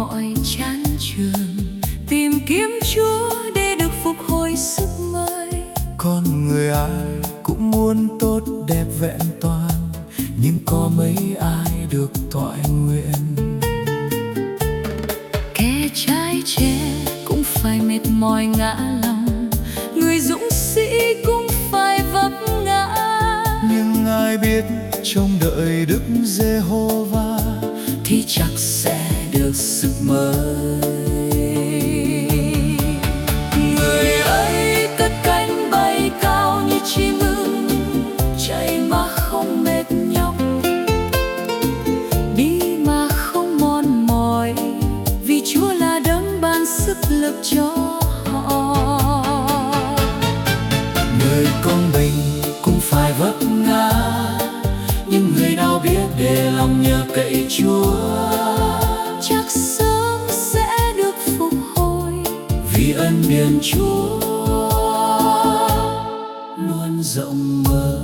mỏi chán chường, tìm kiếm Chúa để được phục hồi sức mới. Con người ai cũng muốn tốt đẹp vẹn toàn, nhưng có mấy ai được toại nguyện. Kẻ trái tre cũng phải mệt mỏi ngã lòng, người dũng sĩ cũng phải vấp ngã. Nhưng ai biết trông đợi Đức Giê-hô-va thì chắc sẽ được sức mới. Người ấy cất cánh bay cao như chim ưng, chạy mà không mệt nhọc, đi mà không mòn mỏi, vì Chúa là đấng ban sức lực cho họ. Người công bình cũng phải vấp ngã, nhưng người nào biết để lòng nhờ cậy Chúa chắc sớm sẽ được phục hồi, vì ân điển Chúa luôn rộng mở.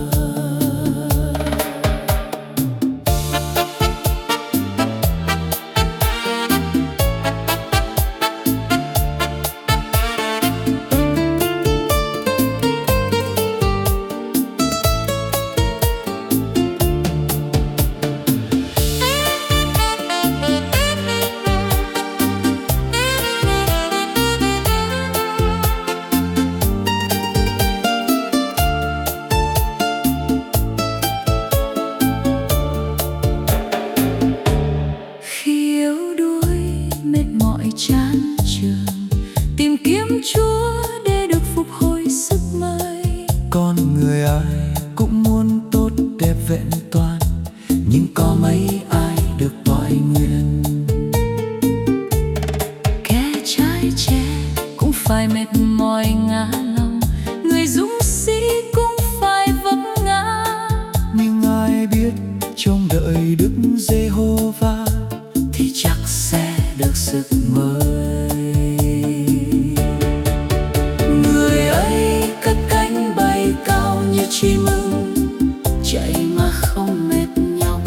Chán chường, tìm kiếm Chúa để được phục hồi sức mới. Con người ai cũng muốn tốt đẹp vẹn toàn, nhưng có mấy ai được toại nguyện. Kẻ trái tre cũng phải mệt mỏi ngã lòng, người dũng sĩ cũng phải vấp ngã. Nhưng ai biết trông đợi Đức Giê-hô-va thì chắc sẽ được sức mới. Người ấy cất cánh bay cao như chim ưng, chạy mà không mệt nhọc,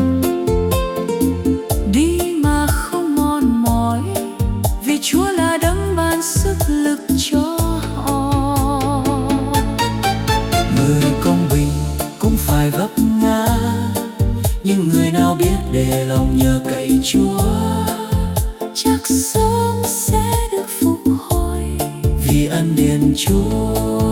đi mà không mòn mỏi, vì Chúa là đấng ban sức lực cho họ. Người công bình cũng phải vấp ngã, nhưng người nào biết để lòng nhờ cậy Chúa chắc sớm sẽ được phục hồi, vì ân điển Chúa